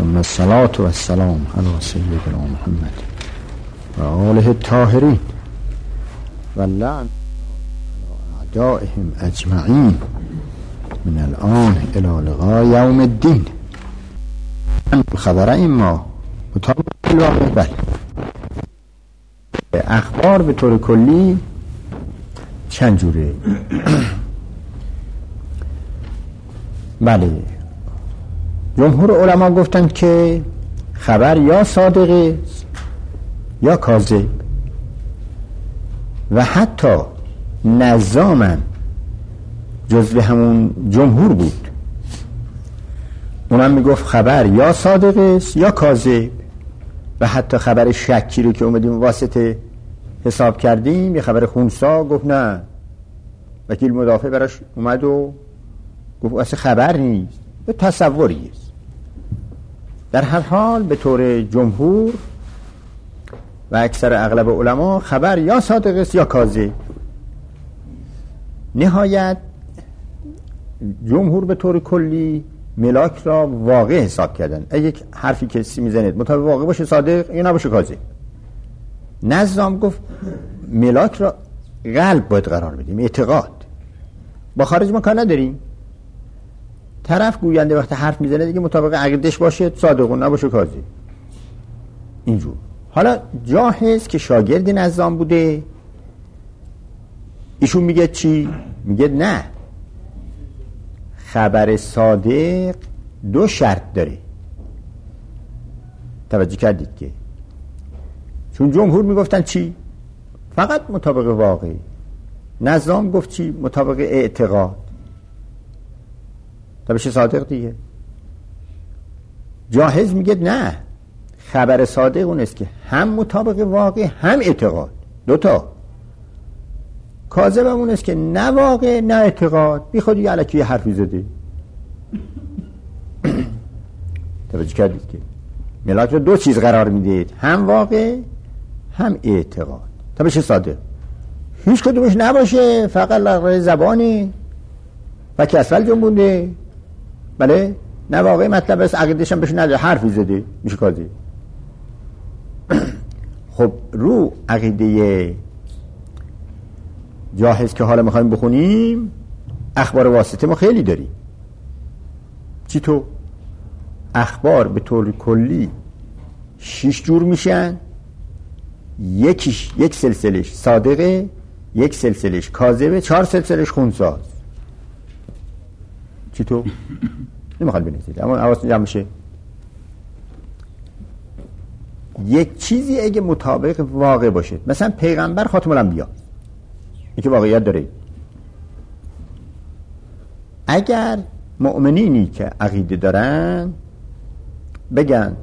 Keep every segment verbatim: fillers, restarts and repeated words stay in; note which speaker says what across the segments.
Speaker 1: ثم الصلاة والسلام على سيدنا محمد و آله الطاهرین و لعن على اعدائهم اجمعین من الان الى لقاء یوم الدین. خبر این ما مطابق الواقع. بله، اخبار به طور کلی چند جوره؟ بله، جمهور علما گفتند که خبر یا صادقه یا کاذب، و حتی نظامم جزو همون جمهور بود، اونم میگفت خبر یا صادقه است یا کاذب، و حتی خبر شکی رو که اومدیم واسطه حساب کردیم یه خبر خونسا، گفت نه، وکیل مدافع براش اومد و گفت اصلا خبر نیست، به تصوری است. در هر حال به طور جمهور و اکثر اغلب علما خبر یا صادق است یا کاذب. نهایت جمهور به طور کلی ملاک را واقع حساب کردن. اگه یک حرفی کسی میزنید مطابق واقع باشه صادق یا نباشه کاذب. نظام گفت ملاک را قلب باید قرار بدیم، اعتقاد. با خارج ما کار نداریم. طرف گوینده وقتی حرف میزنه دیگه مطابق عقیدهش باشه صادق و نباشه کاذب. اینجور. حالا جاهز که شاگرد نظام بوده، ایشون میگه چی؟ میگه نه، خبر صادق دو شرط داره. توجه کردید که چون جمهور میگفتن چی؟ فقط مطابق واقع. نظام گفت چی؟ مطابق اعتقاد. تا بشه صادق دیگه. جاهز میگه نه، خبر صادق اون است که هم مطابق واقع هم اعتقاد، دوتا. کاذب اون است که نه واقع نه اعتقاد، بی خودی الکی حرفی زده. توجه کردید که ملاک رو دو چیز قرار میدید، هم واقع هم اعتقاد، تا بشه صادق. هیچ کدومش نباشه، فقط لغو زبانی و کسفل جنبونده، بله، نه واقعی مطلب است، عقیدهش هم بهش نداره، حرفی زده، میشه کاذب. خب رو عقیده جاهز که حالا میخوایم بخونیم، اخبار واسطه ما خیلی داریم. چی تو؟ اخبار به طور کلی شش جور میشن، یکیش یک سلسلش صادقه، یک سلسلش کاذبه، چهار سلسلش خونساز. چی تو؟ نمیخواد بنویسید اما حواستون جمع بشه. یک چیزی اگه مطابق واقع باشه، مثلا پیغمبر خاتم الانبیا، این که واقعیت داره. اگر مؤمنینی که عقیده دارن بگن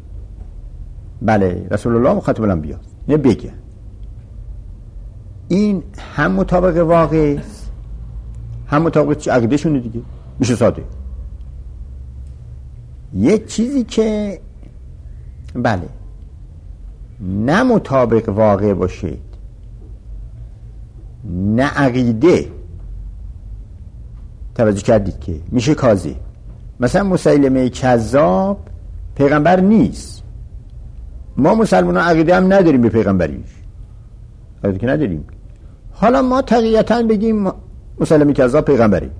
Speaker 1: بله رسول الله خاتم الانبیا، نه بگن این هم مطابق واقع است هم مطابق عقیده شونه دیگه، میشه صادق. یک چیزی که بله نه مطابق واقع باشه نه عقیده، توجه کردید که میشه کاذب. مثلا مسیلمه کذاب پیغمبر نیست، ما مسلمان ها عقیده هم نداریم به پیغمبریش، عقیده که نداریم. حالا ما تقییتا بگیم مسیلمه کذاب پیغمبری،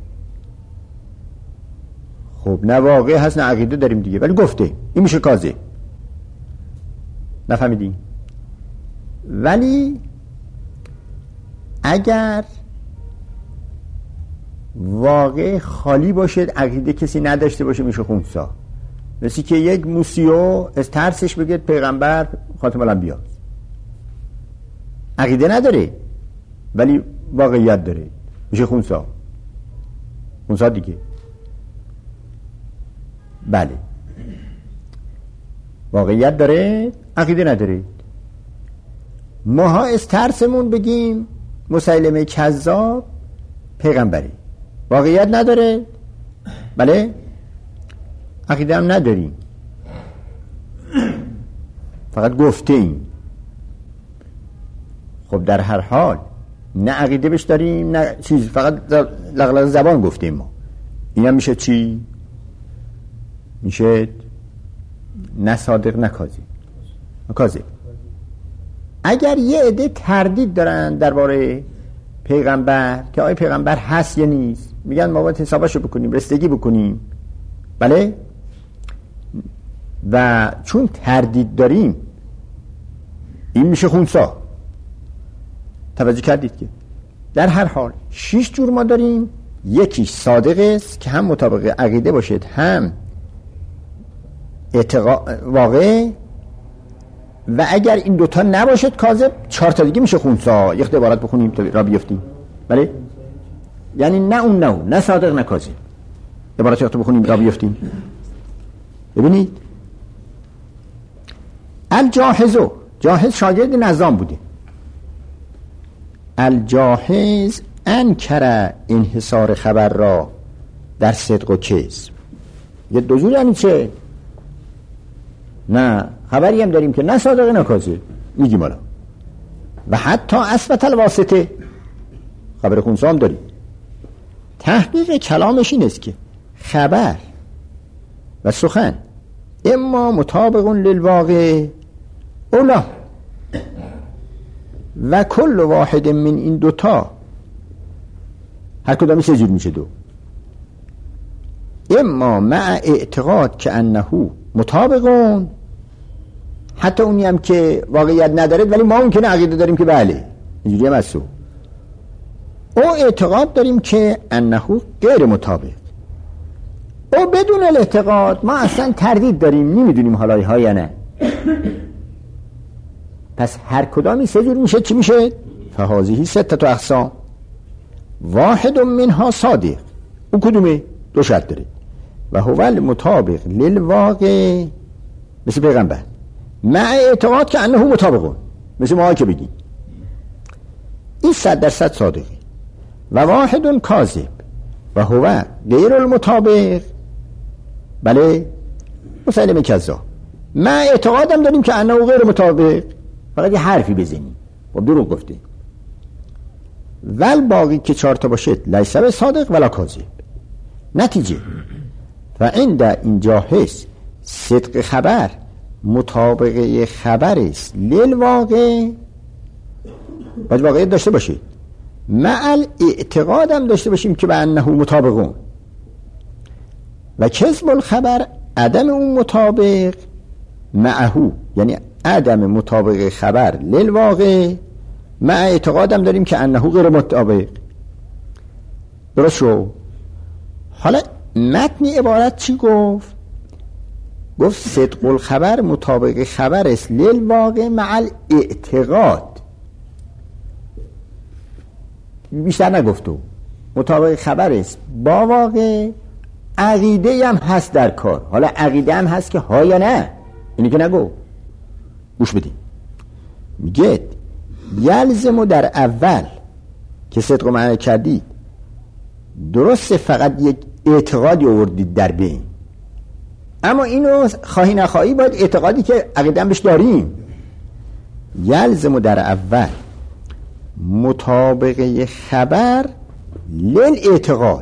Speaker 1: خب نه واقع هست نه عقیده داریم دیگه، ولی گفته، این میشه کاذب. نفهمیدین؟ ولی اگر واقع خالی باشه، عقیده کسی نداشته باشه، میشه خونسا. مثل که یک موسیو از ترسش بگه پیغمبر خاتم الانبیا، عقیده نداره ولی واقعیت داره، میشه خونسا. خونسا دیگه. بله، واقعیت داره عقیده نداره. ماها از ترسمون بگیم مسیلمه کذاب پیغمبری، واقعیت نداره، بله، عقیده هم نداریم، فقط گفته ایم. خب در هر حال نه عقیده بش داریم نه چیز، فقط لغلغ زبان گفتیم ما. این هم میشه چی؟ میشه نه صادق نه کاذب. کاذب. اگر یه عده تردید دارن درباره پیغمبر که آیا پیغمبر هست یا نیست، میگن ما باید حسابشو بکنیم، رسیدگی بکنیم، بله، و چون تردید داریم این میشه خونسا. توجه کردید که در هر حال شش جور ما داریم. یکیش صادق است که هم مطابق عقیده باشد هم اعتقاد واقع، و اگر این دوتا نباشد کاذب. چهار تا دیگه میشه خونسا. یک عبارت بخونیم تا را بیفتیم، بله، یعنی نه اون نه اون، نه صادق نه کاذب. عبارت یک تا بخونیم را بیفتیم. ببینید الجاحظو، جاحظ شاگرد نظام بوده. الجاحظ انکر انحصار خبر را در صدق و کذب. یه دو جور یعنی چه؟ نه خبری هم داریم که نه صادق نه کاذب میگیم حالا، و حتی اثبت الواسطه، خبر خونسا هم داریم. تحقیق کلامش این است که خبر و سخن اما مطابق للواقع اولا، و کل واحد من این دوتا هر کدامی سه جور میشه دو. اما مع اعتقاد که انه مطابقون، حتی اونی هم که واقعیت نداره ولی ما ممکنه عقیده داریم که بله اینجوری هم هست، او اعتقاد داریم که انه غیر مطابق، او بدون الاعتقاد ما اصلا تردید داریم، نمیدونیم حالای ها یا نه. پس هر کدامی سه جور میشه. چی میشه؟ فهذه ستة اقسام واحد منها صادق. او کدومه؟ دو شرط داره. و هو المطابق للواقع مثل پیغمبر، مع اعتقاد که انه مطابقون مثل ما که بگیم این صد درصد صادقه. و واحد کاذب و هو غیر المطابق، بله، مسلم کذاب، مع اعتقادم داریم که انه غیر مطابق، فقط یه حرفی بزنیم و دروغ گفته. ول باقی که چهار تا باشد لیس به صادق ولا کاذب. نتیجه و عند اینجا هست صدق خبر مطابقه خبر است للواقع، باید واقعیت داشته باشید، مع اعتقاد هم داشته باشیم که به انه مطابقون. و کذب الخبر عدم اون مطابق معهو، یعنی عدم مطابق خبر للواقع، مع اعتقاد هم داریم که انه غیر مطابق. درست شو؟ حالا متن عبارت چی گفت؟ گفت صدق الخبر مطابق خبر است للواقع مع الاعتقاد. بیشتر نگفتو، مطابق خبر است با واقع، عقیده هم هست در کار. حالا عقیده هم هست که ها یا نه، اینی که نگو. گوش بدیم. میگه یلزمو در اول که صدق و معنی کردید درسته فقط یک اعتقادی آوردید در بین، اما اینو خواهی نخواهی باید اعتقادی که عقیده هم بهش داریم. یلزمو در اول مطابقه خبر للاعتقاد،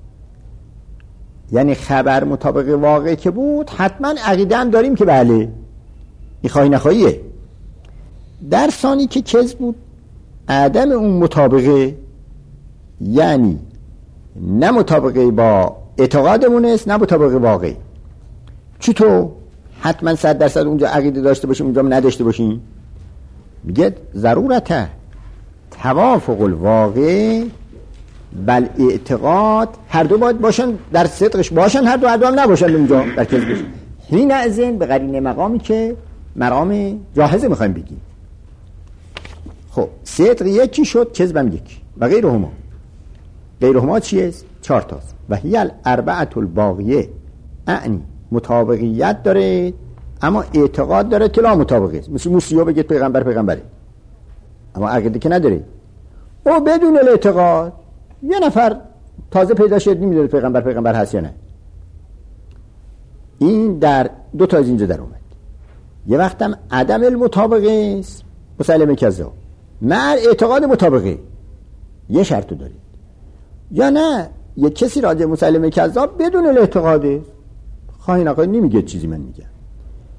Speaker 1: یعنی خبر مطابق واقع که بود حتما عقیده هم داریم که بله، این خواهی نخواهیه. در ثانی که کذب بود عدم اون مطابقه، یعنی نه مطابقه با اعتقادمون است نه مطابقه واقع. چطور؟ حتما صد درصد اونجا عقیده داشته باشیم اونجا نداشته باشیم. میگه ضرورته توافق الواقع بل اعتقاد، هر دو باید باشن در صدقش باشن، هر دو هر دو هم نباشن اونجا در کذبش. حین ازین به قرینه مقامی که مقام جاهزه میخوایم بگیم. خب صدق یکی شد، کذبم یکی و غیر هما. غیر هما چیه؟ چهار تاست. و هی الاربعه الباقیه، اعنی مطابقیت داره اما اعتقاد داره که لا مطابقه است. مثل موسیو بگید پیغمبر پیغمبره اما عقیده که نداره. او بدون الاعتقاد یه نفر تازه پیدا شد نمیدونه پیغمبر پیغمبر هست یا نه. این در دو تا از اینجا در اومد. یه وقتم عدم المطابقه است، مسلم کذاب، مع اعتقاد مطابقه، یه شرط دارید. یا نه یه کسی راجع مسلم کذاب بدون الاعتقاده، خواهی نخواهی نمیگه چیزی من میگم.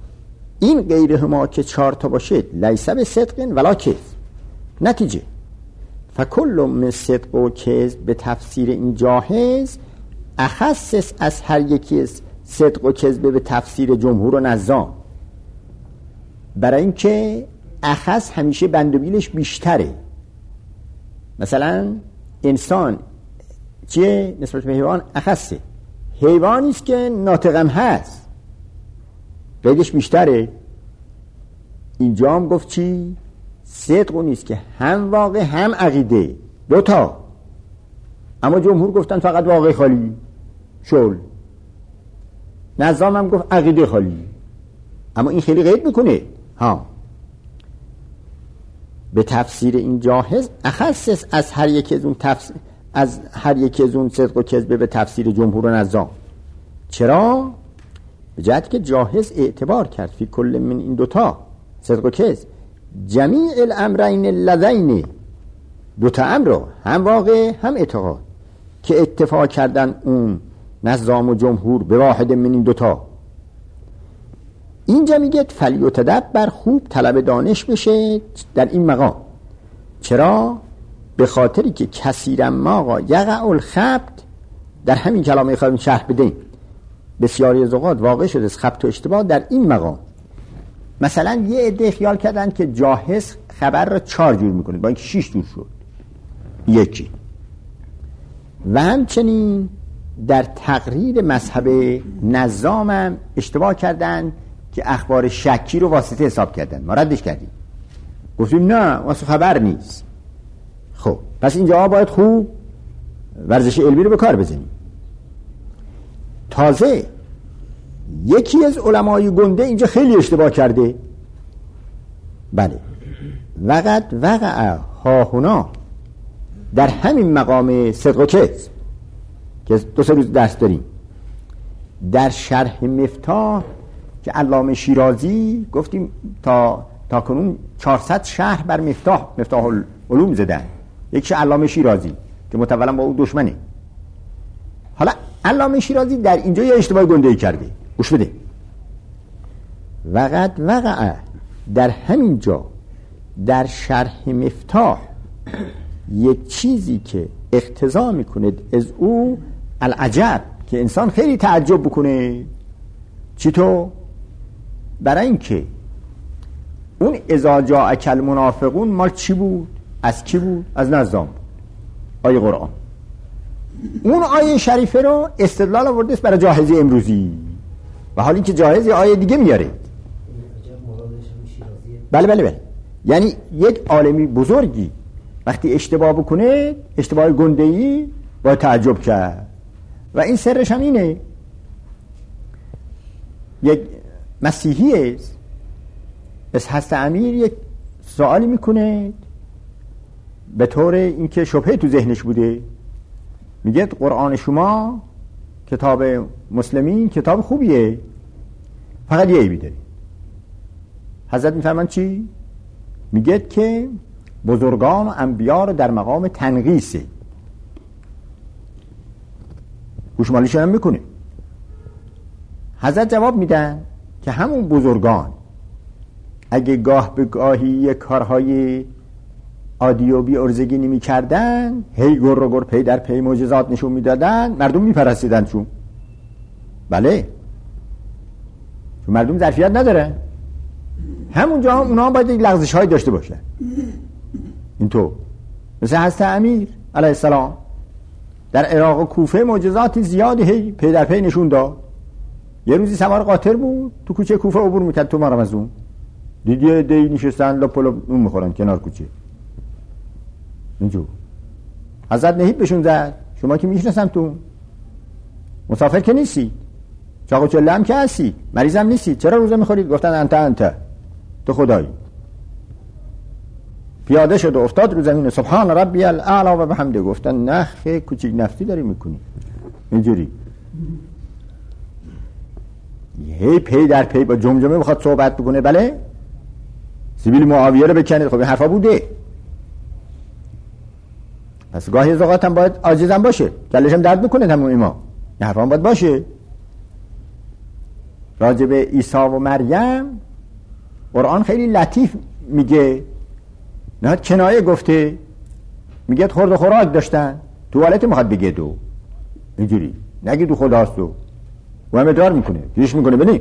Speaker 1: این غیرهما که چهار تا باشه لیس به صدق ولا کذب. نتیجه فکل من صدق و کذب به تفسیر این جاهز اخص از هر یکی از صدق و کذب به تفسیر جمهور و نظام، برای اینکه اخص همیشه بندوبیلش بیشتره. مثلا انسان چیه نسبت به حیوان؟ اخصه. حیوانی است که ناطقم هست قیدش بیشتره. اینجا هم گفت چی؟ صدق نیست که هم واقع هم عقیده، دوتا. اما جمهور گفتن فقط واقع خالی شل. نظام هم گفت عقیده خالی، اما این خیلی قید میکنه ها. به تفسیر این جاهز اخص از هر یک از اون تفسیر از هر یک از اون صدق و کذب به تفسیر جمهور و نظام. چرا؟ به جهت که جاهز اعتبار کرد فی کل من این دوتا صدق و کذب جمیع الامرین اللذین، دوتا امر رو هم واقع هم اعتقاد که اتفاق کردن اون نظام و جمهور به واحد من این دوتا. اینجا میگه فلیتدبر، خوب طلب دانش بشه در این مقام. چرا؟ به خاطری که کثیرا ما یقع الخبط، در همین کلامه خواهیم شرح بدیم، بسیاری از اوقات واقع شده از خبط و اشتباه در این مقام. مثلا یه عده خیال کردن که جاهز خبر را چهار جور میکنه، با اینکه شش جور شد. یکی و همچنین در تقریر مذهب نظامم اشتباه کردن که اخبار شکی رو واسطه حساب کردن. ما ردش کردیم، گفتیم نه واسه خبر نیست. خب پس اینجا باید خوب ورزش علمی رو به کار بزنیم. تازه یکی از علمای گنده اینجا خیلی اشتباه کرده. بله وقت وقع ها هنا، در همین مقام صدق و کذب که دو سه روز درس داریم، در شرح مفتاح که علامه شیرازی گفتیم تا تا کنون چهارصد شرح بر مفتاح مفتاح العلوم زدن، یکیش علامه شیرازی که متولا با اون دشمنه. حالا علامه شیرازی در اینجا یه اشتباه گنده‌ای کرده، گوش بده. وقت وقع، در همین جا در شرح مفتاح یک چیزی که اقتضا میکنه از او العجب، که انسان خیلی تعجب بکنه. چی تو؟ برای اینکه اون اذا جاءک المنافقون مال چی بود؟ از کی بود؟ از نظام بود، آیه قرآن. اون آیه شریفه رو استدلال آورده است برای جاهزی امروزی، و حالا اینکه جاهزی آیه دیگه میاره. بله بله بله، یعنی یک عالمی بزرگی وقتی اشتباه بکنه، اشتباه گنده‌ای، باید تعجب کرد. و این سرش هم اینه، یک مسیحی است از حضرت امیر یک سوالی میکنه به طور اینکه شبهه تو ذهنش بوده، میگه قرآن شما کتاب مسلمین کتاب خوبیه، فقط یه عیبی داره. حضرت میفرمان چی؟ میگه که بزرگان و انبیا رو در مقام تنقیسه، گوشمالیش هم میکنه. حضرت جواب میدن که همون بزرگان اگه گاه به گاهی یک کارهای عادی و بی ارزگی نمی کردن، هی گر و گر پی در پی معجزات نشون میدادن، مردم میپرستیدن. چون بله، چون مردم ظرفیت نداره، همونجا هم اونا هم باید یک لغزش های داشته باشن. اینطور مثل حضرت امیر علیه السلام در عراق و کوفه معجزات زیادی هی پی در پی نشون داد. یه روزی سوار قاطر بود، تو کوچه کوفه عبور میکرد، تو رمضان دید یه دی نشستن لپ لپ نون میخورن کنار کوچه. اینجور حضرت نهیب بهشون زد، شما که میشناسم تو مسافر که نیستی، چاق و چله هم که هستی، مریض هم نیستی، چرا روزه میخورید؟ گفتن انت انت، تو خدایی. پیاده شد و افتاد رو زمین، سبحان ربی الاعلی و بحمده. گفتن نخ کوچیک نفتی داری میکنی. اینجوری هی پی در پی با جمجمه بخواد صحبت بکنه. بله سیبیل معاویه رو بکنید، خب این حرفا بوده. پس گاهی از اوقات هم باید عاجزم باشه، کلش هم درد میکنه همون امام، این حرفا هم باید باشه. راجب عیسی و مریم قرآن خیلی لطیف میگه، نه کنایه گفته، میگه خورد و خوراک داشتن، توالت میخواد بگه دو اینجوری نگی دو خداست دو و هم ادرار میکنه گیش میکنه بنی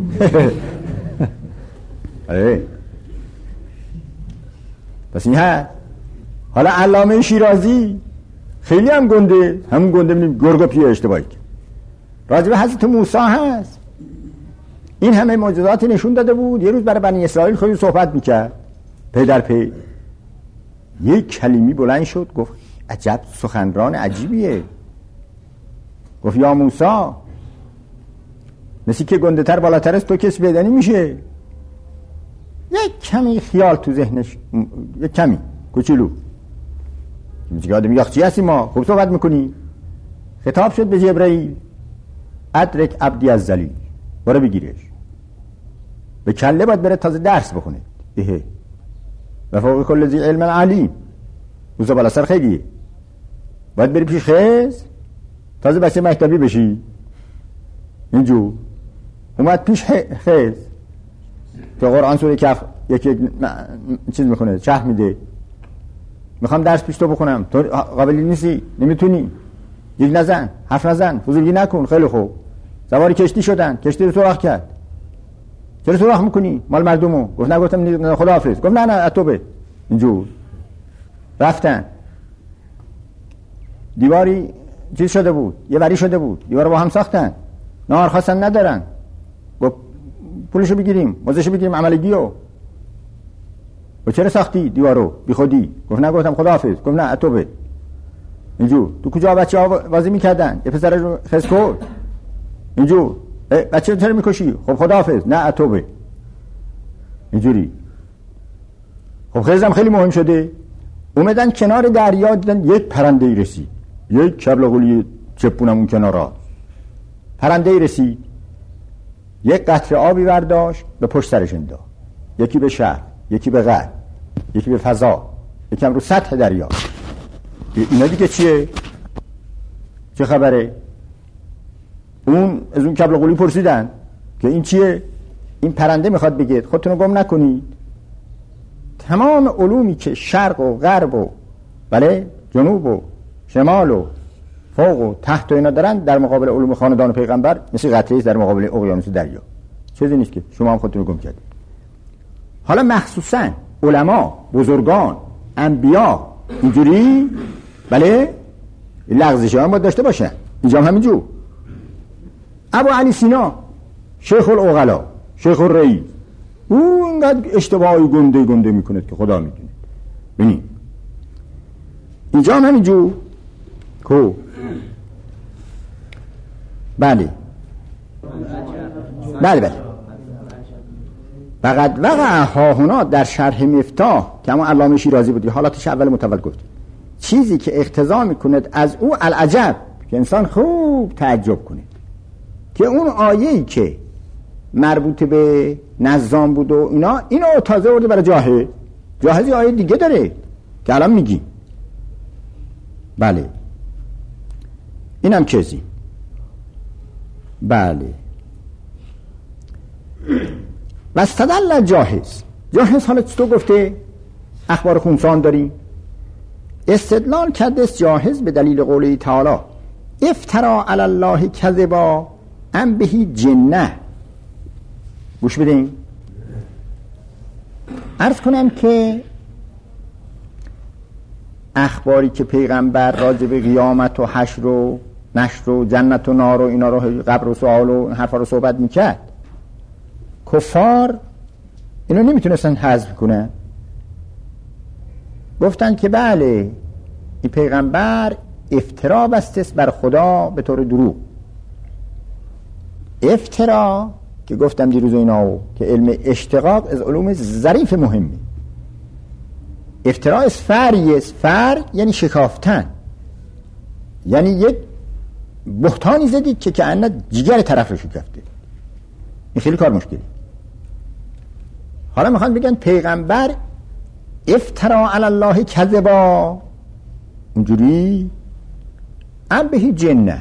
Speaker 1: پس این ها. حالا علامه شیرازی خیلی هم گنده، همون گنده بینیم گرگ پیه اشتباهی راجب حضرت موسی هست. این همه معجزاتی نشون داده بود. یه روز برای بنی اسرائیل خیلی صحبت میکرد پی در پی، یک کلمی بلند شد گفت عجب سخنران عجیبیه. گفت یا موسی مثل که گنده تر بالاتر است تو کسی بدنی میشه. یک کمی خیال تو ذهنش، یک کمی کوچولو میگه آدم یخچی هستی ما خوب صحبت میکنی. خطاب شد به جبرائیل ادرک عبدی از ذلیل، برو بگیرش. به کله باید بره تازه درس بخونه. اهه و فوق کل ذی علم علیم، اوزا بالا سر خیلیه. باید بری پیش خز تازه بچه مکتبی بشی. اینجور اومد پیش خز که قرآن سوره کف یکی چیز میکنه، چه میده، میخوام درس پیش تو بخونم، تو قابلی نیستی، نمیتونی، یک نزن، حرف نزن، فضولی نکن. خیلی خوب. سواری کشتی شدن، کشتی رو سوراخ کرد. چرا سوراخ میکنی؟ مال مردمو. گفت نگفتم خداحافظ. گفت نه نه اتوبه. اینجور رفتن. دیواری چیز شده بود، یه وری شده بود، دیوار با هم ساختن، نهار خواستن ندارن. گفت پولشو بگیریم، موزشو بگیریم عملگیو. و چرا ساختی دیوارو بی خودی؟ گفت نگفتم خداحافظ. گفت نه اتوبه. اینجور تو کجا بچه ها بازی میکردن، یه پسر رو خس کرد اینجور، بچه رو چرا میکشی؟ خب خداحافظ. نه اتوبه. اینجوری. خب خزم خیلی مهم شده. اومدن کنار دریا، دیدن یک پرنده ای رسید، یک کبلغولی چپونم اون کنارا. پرنده ای رسید، یک قطره آبی برداشت به پشت سرش انداخت، یکی به شهر، یکی به غرب، یکی به فضا، یکی هم رو سطح دریا. اینا دیگه چیه؟ چه خبره؟ اون از اون کبلغولی پرسیدن که این چیه؟ این پرنده میخواد بگه خودتون رو گم نکنید. تمام علومی که شرق و غرب و بله جنوب و شمال و فوق و تحت و اینا دارن، در مقابل علوم خاندان پیغمبر مثل قطره است در مقابل اقیانوس دریا. چیزی نیست که شما هم خودتون رو گم کردید. حالا مخصوصا علما، بزرگان، انبیا اینجوری بله لغزش هم باید داشته باشن. اینجا هم همینجور. ابو علی سینا شیخ العقلا، شیخ الرئیس، او اینقدر اشتباهی گنده گنده میکنه که خدا میدونه. ببین اینجا هم همینجور کو بله بله بله فقط وقع هاهنا در شرح مفتاح که همون علامه شیرازی بودی، حالاتش اول متول گفتیم، چیزی که اقتضا میکند از او العجب، که انسان خوب تعجب کنه، که اون آیه‌ای که مربوط به نظام بود و اینا، اینو تازه ورده برای جاهز. جاهزی آیه دیگه داره که الان میگی. بله اینم چیزی. بله و استدل جاهز. جاهز حالا تو گفته اخبار خونسان داری، استدلال کرده جاهز به دلیل قوله تعالی افترا علی الله کذبا ام بهی جنه. گوش بدین. عرض کنم که اخباری که پیغمبر راجع به قیامت و حشر و نشر و جنت و نار و اینا رو، قبر و سوال و حرفا رو صحبت میکرد، کفار اینو نمیتونستن حذف کنن. گفتن که بله این پیغمبر افترا بسته بر خدا به طور دروغ. افترا که گفتم دیروز اینا که علم اشتقاق از علوم ظریف مهمه. افترا از فری است. فر یعنی شکافتن، یعنی یک بهتانی زدید که کأنه جگر طرف رو شکفته. این خیلی کار مشکلی. حالا میخوان بگن پیغمبر افترا علی الله کذبا، اونجوری ام بهی جنه.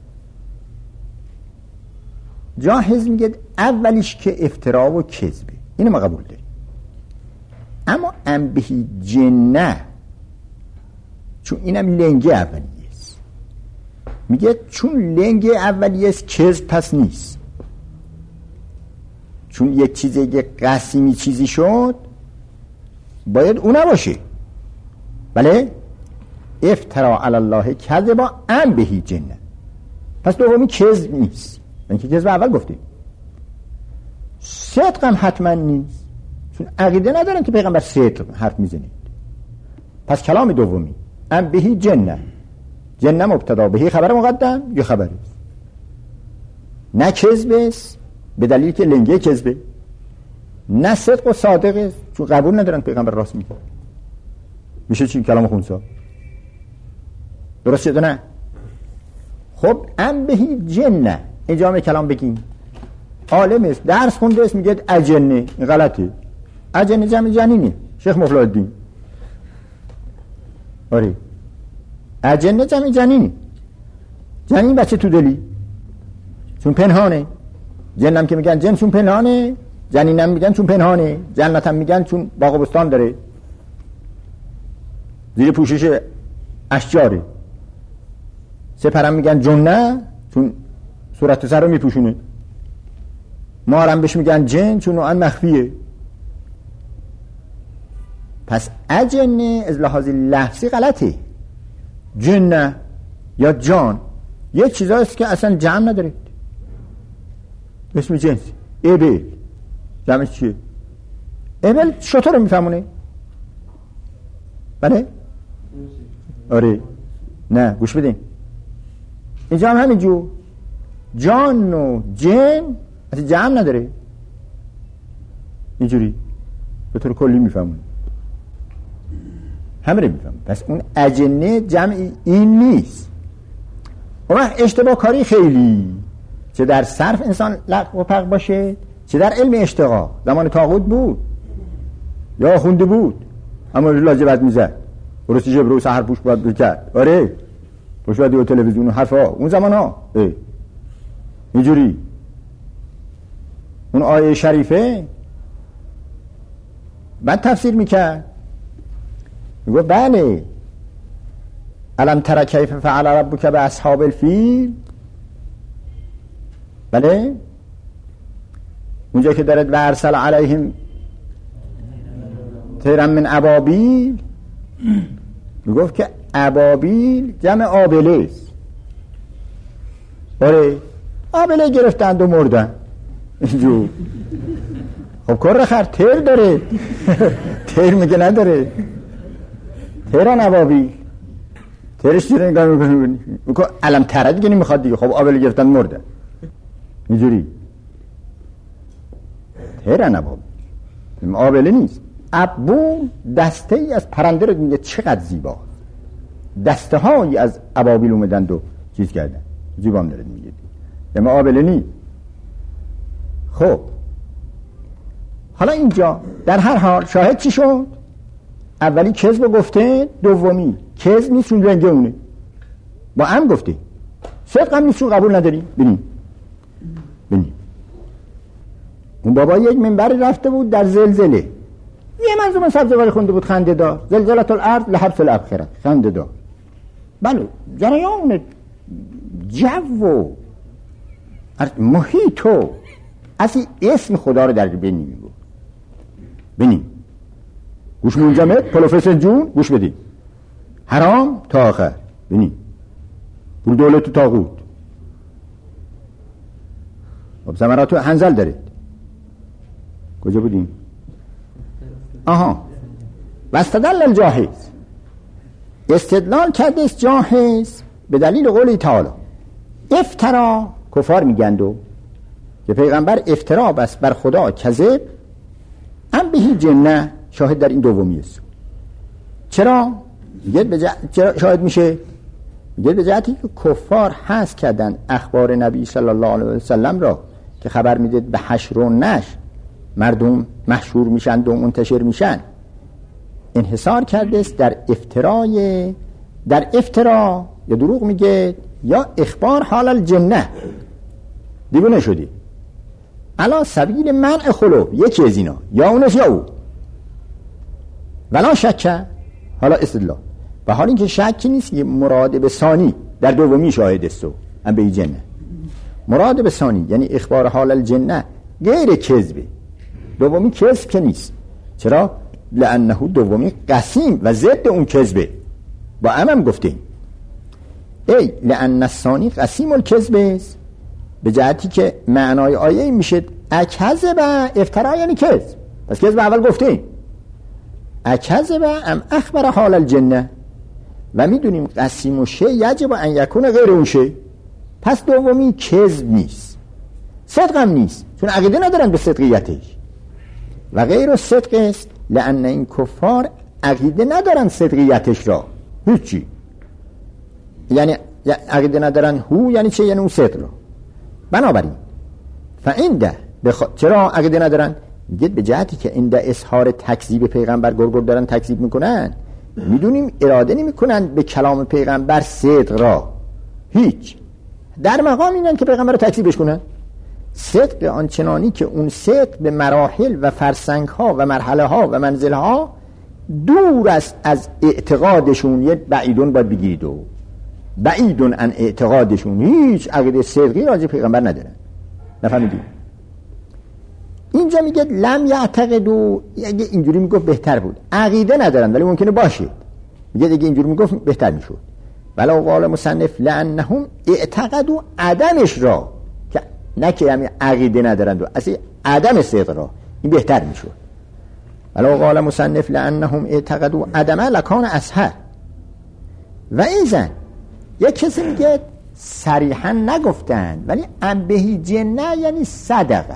Speaker 1: جاهز میگه اولیش که افترا و کذبه، اینو ما قبول داریم. اما انبهی جنه، چون اینم لنگه اولیه است، میگه چون لنگه اولیه است کذب پس نیست، چون یک چیزی یک قسیمی چیزی شد باید اون نباشه. بله افترا علی الله کذبا انبهی جنه، پس دومی کذب نیست، اینکه کذب اول گفتیم. صدق هم حتما نیست، چون عقیده ندارن که پیغمبر صدق حرف میزنه. پس کلام دومی انبهی جنه، جنه مبتدا، بهی خبر مقدم یا خبر است، نه کذب است به دلیل که لنگه کذبه، نه صدق و صادق است چون قبول ندارن پیغمبر راست میگه. میشه چی؟ کلام خونسا. درست شده نه؟ خب انبهی جنه اینجا می کلام بگیم عالم است درس خونده است میگه اجنه، این غلطه. اجنه جمع جنینه، شیخ مفلح الدین. آره اجنه جمع جنینه، جنین بچه تو دلی چون پنهانه. جنم که میگن جن چون پنهانه، جنینم میگن چون پنهانه، جنتم میگن چون باغ و بستان داره زیر پوشش اشجاره. سپرم میگن جنه چون صورت سر رو میپوشونه. مارم بهش میگن جن چون آن مخفیه. پس اجنه از لحاظ لفظی غلطه. جنه یا جان یه چیزایست که اصلا جمع نداره، اسم جنس. ابل جمعش چیه؟ ابل شطور رو میفهمونه. بله؟ آره نه گوش بدین، اینجا هم همینجور جان و جن اصلا جمع نداره، اینجوری به طور کلی میفهمونه، همه رو میفهمونه. پس اون اجنه جمع این نیست. اون وقت اشتباه کاری خیلی، چه در صرف انسان لق و پق باشه، چه در علم اشتقاق. زمان طاغوت بود یا خونده بود اما لاجبت میزد، برستی جبرو سحر پوش باید بکرد. آره پوش باید و تلویزیون و حرف ها اون زمان ها اینجوری. اون آیه شریفه بعد تفسیر میکرد، میگو بله الم تر کیف فعل ربک باصحاب الفیل. بله اونجا که دارد و ارسل علیهم طیرا من ابابیل، میگفت که ابابیل جمع آبله است. آره آبله گرفتند و مردن اینجور. خب کار خر تیر داره تیر میگه نداره، تیران ابابیل تیرش دیره نگاه میکنه میگه علم تره دیگه نمیخواد دیگه. خب آبله گرفتن مردن اینجوری. تیران ابابیل آبله نیست. ابو دسته ای از پرنده رو میگه چقدر زیبا، دسته هایی از ابابیل اومدند و چیز کردن، زیبام داره میگه، اما آبله نیست. خب حالا اینجا در هر حال شاهد چی شد؟ اولی کذب گفته، دومی کذب نیست چون رنگه اونه، با هم گفته. صدق هم نیست چون قبول نداری. ببین ببین اون بابا یک منبر رفته بود در زلزله، یه منظومه سبزواری خونده بود خنده دار، زلزلت الارض لحبس الابخره، خنده دار. بله جریان جو و محیط و اصلی اسم خدا رو در بین میگو. ببین گوش منجمد پروفسور جون گوش بدی، حرام تا آخر. ببین پول دولت و طاغوت. خب ثمرات حنظل دارید. کجا بودیم؟ آها و استدل الجاهز، استدلال کرده است جاهز به دلیل قولی تعالی افترا. کفار میگندو که پیغمبر افترا بس بر خدا کذب، ام بهی جنه شاهد در این دومی است. چرا؟ میگه به جه... چرا شاهد میشه؟ میگه به جهتی که کفار حذف کردن اخبار نبی صلی الله علیه و سلم را که خبر میده به حشر و نشر مردم محشور میشن و منتشر میشن، انحصار کرده است در افترای در افترا یا دروغ میگه یا اخبار حال الجنه. دیوونه شدی. علا سبیل منع خلو، یکی از اینا، یا اونش یا او. ولا شک، حالا استدلال، و حال اینکه شکی نیست که مراد به ثانی در دومی شاهد است و انبه جنه. مراد به ثانی یعنی اخبار حال الجنه غیر کذبه، دومی کذب که نیست. چرا؟ لانه دومی قسیم و ضد اون کذبه. با هم گفتیم ای لان الثانی قسیم الکذب است، به جهتی که معنای آیه میشه اکذب افترا یعنی کذب. پس کذب اول گفتیم اکذب ام اخبر حال الجنه، و میدونیم قسیم و شی یجب ان یکون غیر اون شی. پس دومی کذب نیست، صدق هم نیست، چون عقیده ندارن به صدقیتش. و غیر صدق است لان این کفار عقیده ندارن صدقیتش را، هیچی. یعنی عقیده ندارن هو یعنی چه؟ یعنی اون صدق را. بنابراین فعنده بخ... چرا عقیده ندارن؟ میگه به جهتی که عند اظهار تکذیب پیغمبر گرگر دارن تکذیب میکنن. میدونیم اراده نمیکنن به کلام پیغمبر صدق را، هیچ. در مقام اینن که پیغمبر رو تکذیبش کنن. صدق آنچنانی که اون صدق به مراحل و فرسنگ ها و مرحله ها و منزل ها دور است از اعتقادشون. یه بعیدون باید بگیرید و بعیدون ان اعتقادشون هیچ عقیده صدقی راجع پیغمبر ندارن. نفهمیدید؟ اینجا میگه لم یعتقدوا، اگه اینجوری میگفت بهتر بود. عقیده ندارن ولی ممکنه باشه. میگه دیگه اینجوری میگفت بهتر میشد. ولو قال مصنف لانهم اعتقدوا عدمش را، که نه که همین عقیده ندارن و اصلا عدم صدق را، این بهتر میشد. ولو قال مصنف لانهم اعتقدوا عدم لکان اصحر. و ایزن یک کسی میگه صریحا نگفتن ولی انبهی جنه یعنی صدقه.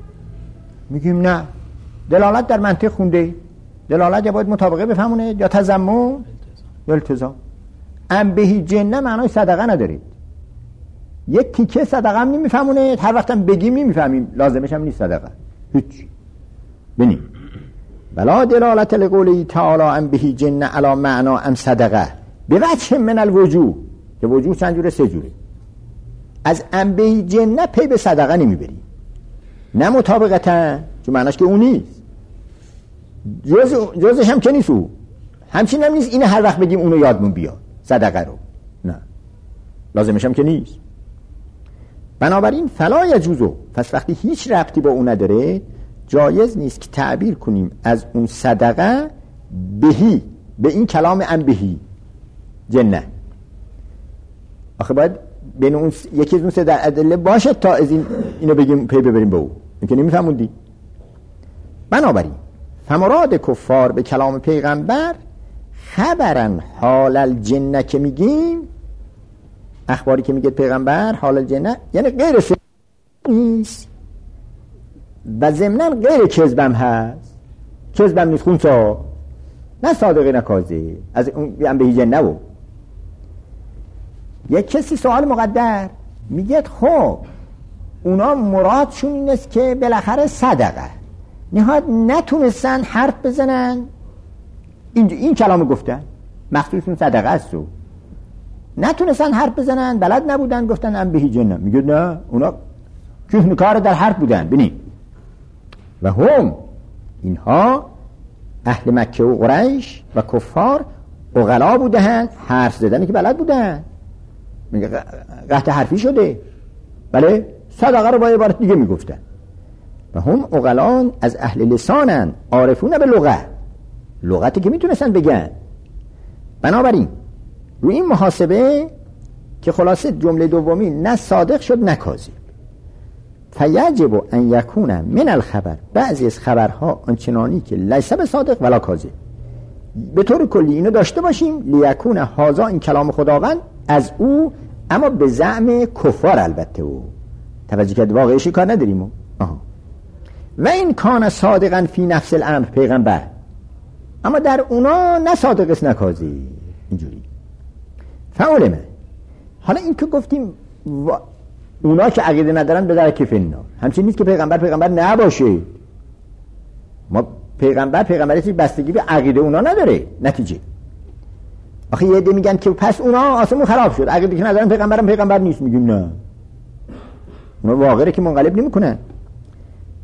Speaker 1: میگیم نه، دلالت در منطق خونده، دلالت یا باید مطابقه بفهمونه یا تضمن یا التزام. انبهی جنه معنای صدقه ندارید. یک تیکه صدقه هم نمیفهمونه، هر وقت هم بگیم نمیفهمیم، لازمش هم نیست صدقه، هیچ. ببینیم بلا دلالت لقوله تعالی انبهی جنه علی معنا ام صدقه به وجه من الوجوه، که وجوه چند جوره؟ سه جوره. از انبهی جنه پی به صدقه نمیبری، نه مطابقتا، چون معناش که اون نیست، جز جزش هم که نیست، او همچین هم نیست. اینه هر وقت بگیم اونو یادمون بیاد صدقه رو، نه لازمش هم که نیست. بنابراین فلا یجوزو، پس وقتی هیچ ربطی با اون نداره جایز نیست که تعبیر کنیم از اون صدقه بهی، به این کلام انبهی جنه. آخه باید بین اون یکی از اون سه در ادله باشه تا از این اینو بگیم پی ببریم به او، این که نمیفهموندی. بنابراین فمراد کفار به کلام پیغمبر خبرن حال الجنه که میگیم، اخباری که میگه پیغمبر حال الجنه یعنی غیر صدق نیست و ضمناً غیر کذبم هست. کذبم نیست، خونسا، نه صادقه نه کاذب، از اون انبهی جنه. و یک کسی سوال مقدر میگه خب اونا مرادشون این است که بالاخره صدقه، نهایت نتونستن حرف بزنن، این, این کلامو گفتن، مخصوصون صدقه است، و نتونستن حرف بزنن، بلد نبودن، گفتن انبهی جنه. میگه نه، اونا کهن کار در حرف بودن. ببین و هم اینها اهل مکه و قریش و کفار عقلا بودن، حرف زدنی که بلد بودن. میگه قحط حرفی شده، بله صدقه رو با عبارت دیگه میگفتن. و هم عقلان از اهل لسانن، عارفون به لغت، لغتی که میتونستن بگن. بنابراین روی این محاسبه که خلاصه جمله دومی نه صادق شد نه کاذب، فیجب ان یکون من الخبر، بعضی از خبرها آنچنانی که لیس به صادق ولا کاذب. به طور کلی اینو داشته باشیم لیکون هازا، این کلام خداوند از او، اما به زعم کفار البته. او توجه کرد واقعیشی کار نداریم. آها. و این کان صادقا فی نفس الامر، پیغمبر، اما در اونا نه صادق است نه کاذب، اینجوری. فعلمه. حالا این که گفتیم و... اونا که عقیده ندارن به در کف النار، همچنین نیست که پیغمبر پیغمبر نباشه. ما پیغمبر پیغمبری بستگی به عقیده اونا نداره. نتیجه آخه یه عده میگن که پس اونا آسمون خراب شد، عقیده که ندارن پیغمبرم پیغمبر نیست. میگیم نه، اونا واقعه که منقلب نمیکنن.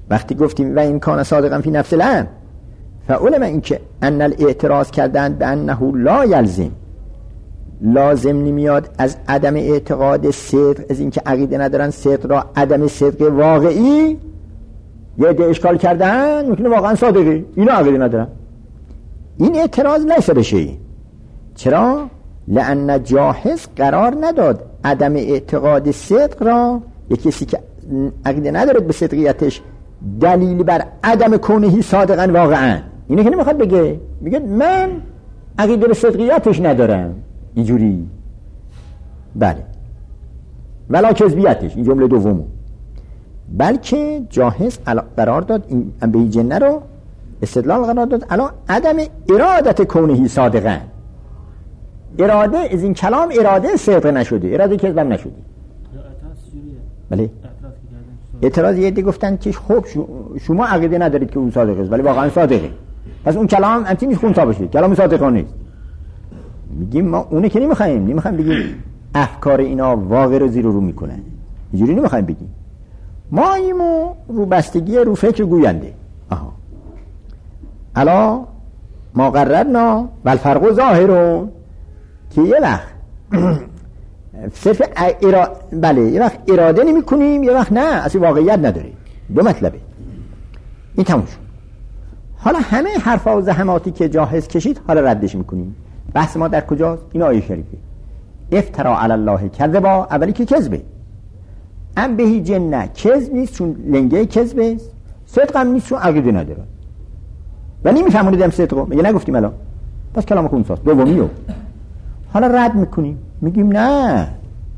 Speaker 1: وقتی گفتیم و این کان صادقا فی نفس الامر فعلم این که ان الاعتراض کردن به انه لا یلزم، لازم نمیاد از عدم اعتقاد صدق، از اینکه عقیده ندارن صدق را عدم صدق واقعی. یه عده اشکال کردن میکنه واقعا صادقی، اینا عقیده ندارن. این اعتراض لیس بشیء. چرا؟ لأن جاهز قرار نداد عدم اعتقاد صدق را، یک کسی که عقیده ندارد به صدقیتش دلیلی بر عدم کونهی صادقا واقعا، اینه که نمیخواد بگه، میگه من عقیده به صدقیتش ندارم اینجوری. بله، ولا کذبیتش، این جمله دومو. بلکه جاهز قرار داد این انبهی جنه رو استدلال قرار داد علا عدم ارادت کونهی صادقا. اراده از این کلام اراده صدق نشده، اراده کذب نشده. بله، اعتراض یه عده گفتن که خب شما عقیده ندارید که اون صادق است ولی واقعا صادقه، پس اون کلام انتی نیست خونسا باشه، کلام صادقانه است. میگیم ما اونه که نمیخوایم، نمیخوایم بگیم افکار اینا واقع رو زیر و رو میکنن، اینجوری نمیخوایم بگیم. ما ایمو رو بستگی رو فکر گوینده. آها الا ما قررنا والفرق ظاهرون، که یه وقت صرف ارا... بله یه وقت اراده نمی کنیم، یه وقت نه، اصلا واقعیت نداره. دو مطلبه این تموم شد. حالا همه حرفا و زحماتی که جاهز کشید حالا ردش میکنیم. بحث ما در کجاست؟ این آیه شریفه. افترا علی الله کذبا، اولی که کذبه. ام بهی جنه کذب نیست چون لنگه کذبه است، صدق هم نیست چون عقیده نداره. ولی میفهمونید هم صدقو میگه نگفتیم الان، پس کلام خونساست. دومیو حالا رد میکنیم، میگیم نه،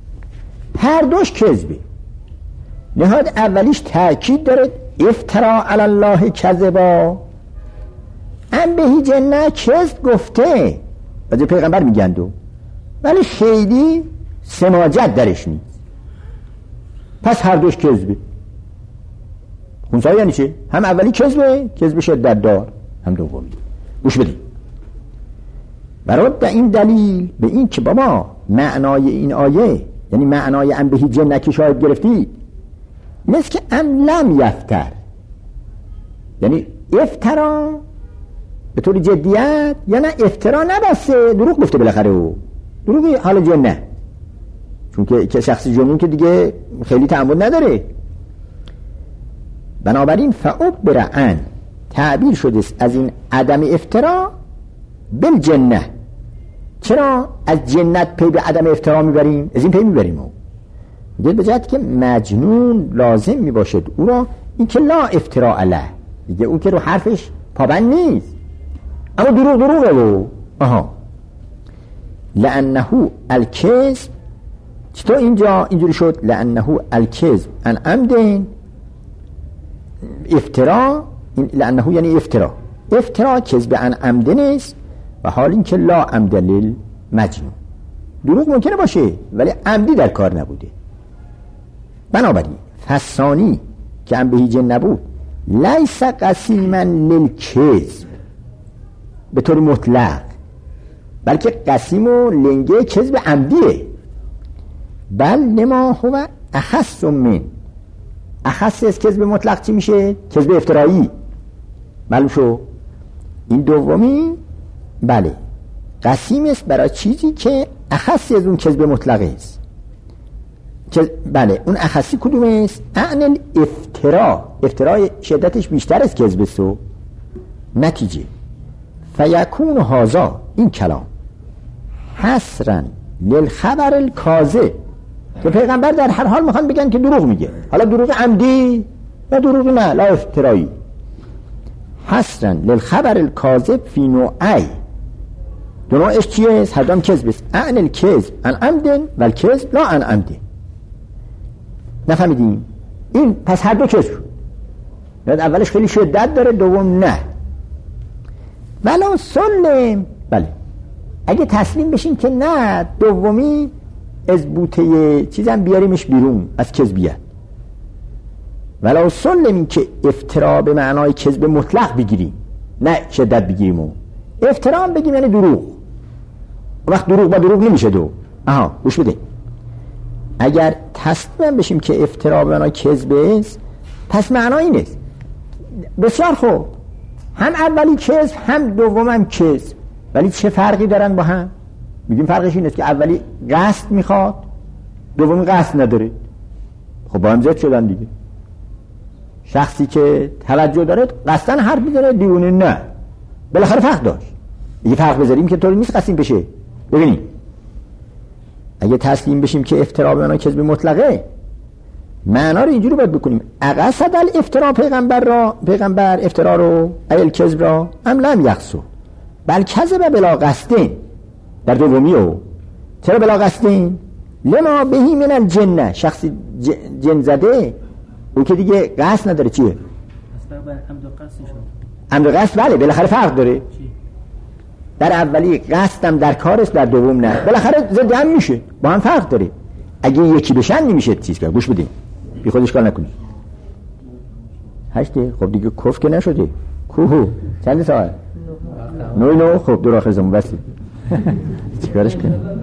Speaker 1: هر دوش کذبه. نهاد اولیش تأکید داره افترا علی الله کذبا، ام بهی جنه کذب گفته بعد پیغمبر میگندو، ولی خیلی سماجت درش نیست، پس هر دوش کذبه. خونسایی یعنی چه؟ هم اولی کذبه، کذب شدت دار، هم دومی. گوش بدید. برای این دلیل به این که بابا معنای این آیه، یعنی معنای ام بهی جنه که شاید گرفتید، مثل که ام لم یفتر، یعنی افترا به طور جدیت، یا نه افترا نبسته، دروغ گفته بالاخره، او دروغی حال جنه، چون که شخصی جنون که دیگه خیلی تعمد نداره. بنابراین فعبر عن، تعبیر شده از این عدم افترا بالجنه. چرا از جنت پی به عدم افترا میبریم؟ از این پی میبریم او میگه به جهت که مجنون لازم میباشد او را این که لا افترا علیه، دیگه اون که رو حرفش پابند نیست، اما دروغ دروغه او. آها لانه الکذب، چطور اینجا اینجوری شد؟ لانه الکذب ان عمد افترا، لانه یعنی افترا، افترا کذب ان عمد نیست، و حال این که لا عمد للمجنون، دروغ ممکنه باشه ولی عمدی در کار نبوده. بنابراین فسانی که ام بهی جن نبود لیس قسیما للکذب به طور مطلق، بلکه قسیم و لنگه کذب عمدیه. بل نما هو اخص من، اخص از کذب مطلق چی میشه؟ کذب افترایی. معلوم شو این دومی بله قسیم است برای چیزی که اخصی از اون کذب مطلق است. بله اون اخصی کدوم است؟ اعنی افترا، افترای شدتش بیشتر از کذب است. نتیجه فیکون هازا، این کلام حسرا للخبر الکاذب، که پیغمبر در هر حال میخوان بگن که دروغ میگه، حالا دروغ عمدی یا دروغ نه لا افترایی. حسرا للخبر الکاذب فی نوعی، دو نوعش چیه؟ هر دوم کذب است. اعن الکذب عن عمد و الکذب لا عن عمد. نفهمیدیم؟ این پس هر دو کذب، یاد اولش خیلی شدت داره، دوم نه. ولو سلم، بله اگه تسلیم بشین که نه دومی از بوته چیزم بیاریمش بیرون از کذبیت. ولو سلم که افترا به معنای کذب مطلق بگیریم، نه شدت بگیریم، و افترا هم بگیم یعنی دروغ، وقت دروغ با دروغ نمیشه دو. آها گوش بده، اگر تسلیم بشیم که افترا به معنای کذب است، پس معنای این است بسیار خوب، هم اولی کذب هم دومم کذب، ولی چه فرقی دارن با هم؟ میگیم فرقش این است که اولی قصد میخواد، دومی قصد نداره. خب با هم ضد شدن دیگه. شخصی که توجه داره قصداً حرف میزنه، دیونه نه. بالاخره فرق داشت. دیگه فرق بذاریم که طوری نیست قسیم بشه. ببینید اگه تسلیم بشیم که افترا به معنای کذب مطلقه، معنا رو اینجوری باید بکنیم: اقصد الافترا پیغمبر را پیغمبر افترا رو ایل کذب را ام لم یقصد بل کذب بلا قصدین. در دومی او چرا بلا قصدین؟ لما بهی من الجن، شخصی جن زده او که دیگه قصد نداره. چیه؟
Speaker 2: اصلا بر عمد و قصد شد.
Speaker 1: عمد و قصد بله بالاخره فرق داره. چی؟ در اولی قصدم در کارست، در دوم نه. بالاخره ضد هم میشه، با هم فرق داره. اگه یکی بشن نمیشه چیز کرد. گوش بدین بی خود اشکال نکنید. هشته خب دیگه کف که نشده. کوهو چند ساعت؟ نوی نو. خب دور آخر زمان بسید چیکارش کنیم؟